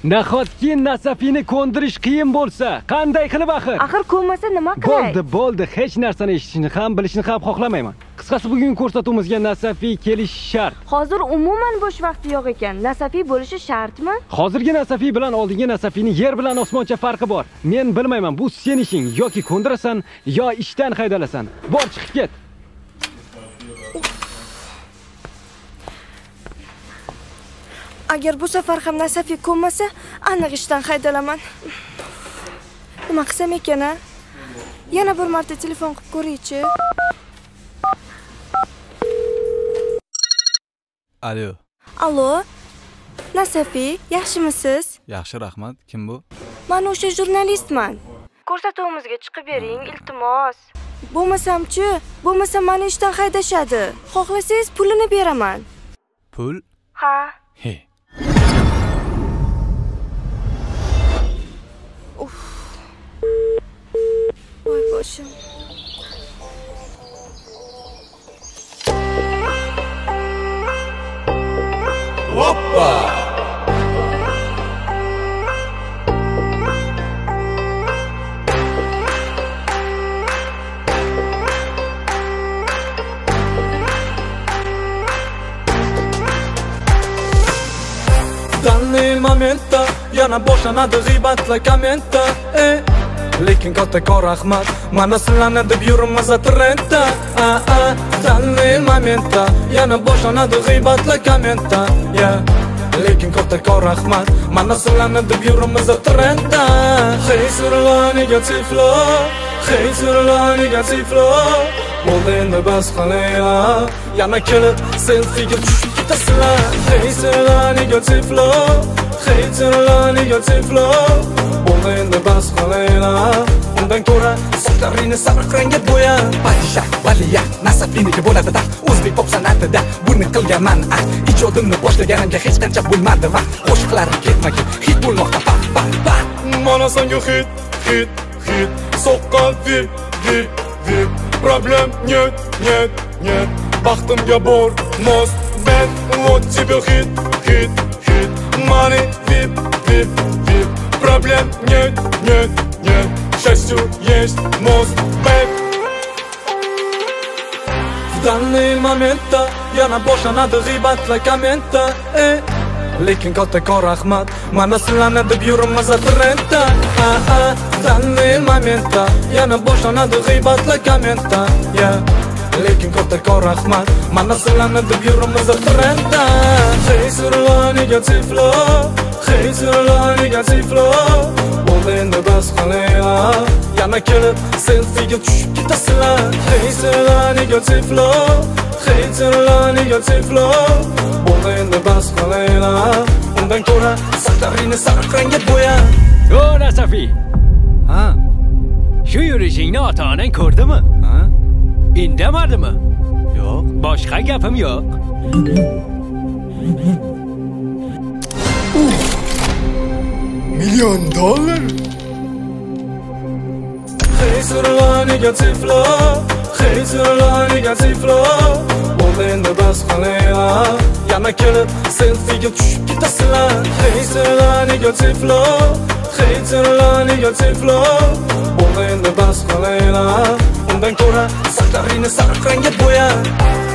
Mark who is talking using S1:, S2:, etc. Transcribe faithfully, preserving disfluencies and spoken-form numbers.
S1: Nahotki Nasafini ko'ndirish qiyin bo'lsa, qanday qilib axir?
S2: Axir ko'nmasa nima qilay?
S1: Bo'ldi, bo'ldi, hech narsani eshitishni ham, bilishni ham xohlamayman. Qisqasi bugungi ko'rsatuvimizga Nasafi kelish shart.
S2: Hozir umuman bo'sh vaqti yo'q ekan. Nasafi bo'lishi shartmi?
S1: Hozirgi Nasafi bilan oldingi Nasafini yer bilan osmoncha farqi bor. Men bilmayman, bu sen ishing, yoki ko'ndirasan, yo ishdan haydalasan. Bor, chiqib ket.
S2: Agar bu safar ham Nasafi ko'nmasa, aniq ishdan haydalaman. Nima qilsam ekan-a? Yana bir marta telefon qilib ko'raychi.
S3: Alo.
S2: Alo. Nasafi, yaxshimisiz?
S3: Yaxshi, rahmat. Kim bu?
S2: Men o'sha jurnalistman. Ko'rsatuvimizga chiqib bering, iltimos. Bo'lmasam-chi, bo'lmasa meni ishdan haydashadi. Xohlasangiz pulini beraman.
S3: Pul?
S2: Ha.
S3: He.
S2: Uf. Voy boshim.
S3: Hoppa!
S4: Danni momenta yana boshlanadi g'iybatlar komenta, eh. Lekin kattakon rahmat, mana sizlarni deb yurimiz trendda, a a. Danni momenta yana boshlanadi g'iybatlar komenta, yeah. Lekin kattakon rahmat, mana sizlarni deb yurimiz trendda. Hey surlar negativlar, hey surlar negativlar. Bo'ldi endi bas qilaylar, yana kelib selfiega tushib ketasizlar. Hey surlar negativlar, hey surlar negativlar. Bo'ldi endi bas qilaylar, undan ko'ra sochlaringni sariq rangga bo'ya. Padisha, valiya, Nasafiniga bo'ladi-da, o'zbek pop san'atida buni qilganman. Ijodimni boshlaganimga hech qancha bo'lmadi vaqt. Qo'shiqlarim ketmagan, hit bo'lmoqda pa pa pa. Mana senga hit, hit, hit, so'qqan vip, vip, vip. Problem нет, нет, нет. Baxtimga bor, mos, ben, вот тебе hit, hit, hit. Money, vip, vip, vip. Проблем нет, нет, нет. К счастью, есть мост, бэк. В данный момент yana boshlanadi g'iybatlar komenta, eh. Lekin kattakon rahmat, mana sizlarni deb yurimiz trendda, a a. В данный момент yana boshlanadi g'iybatlar komenta, yeah. Lekin kattakon rahmat, mana sizlarni deb yurimiz trendda. Hey surlar negativlar, hey surlar negativlar. Bo'ldi endi bas qilaylar, yana kelib selfiega tushib ketasizlar. Hey surlar negativlar, hey surlar negativlar. Bo'ldi endi bas qilaylar, undan ko'ra sochlaringni sariq rangga bo'ya.
S1: Yo Nasafi.
S3: Ha?
S1: Shu yurishingni ota-onang ko'rdimi?
S3: Ha?
S1: Indamadimi?
S3: Yo'q.
S1: Boshqa gapim yo'q.
S4: Million dollar. Hey surlar negativlar, hey surlar negativlar. Bo'ldi endi bas qilaylar, yana kelib selfiega tushib ketasizlar. Hey surlar negativlar, hey surlar negativlar. Bo'ldi endi bas qilaylar, undan ko'ra sochlaringni sariq rangga bo'ya.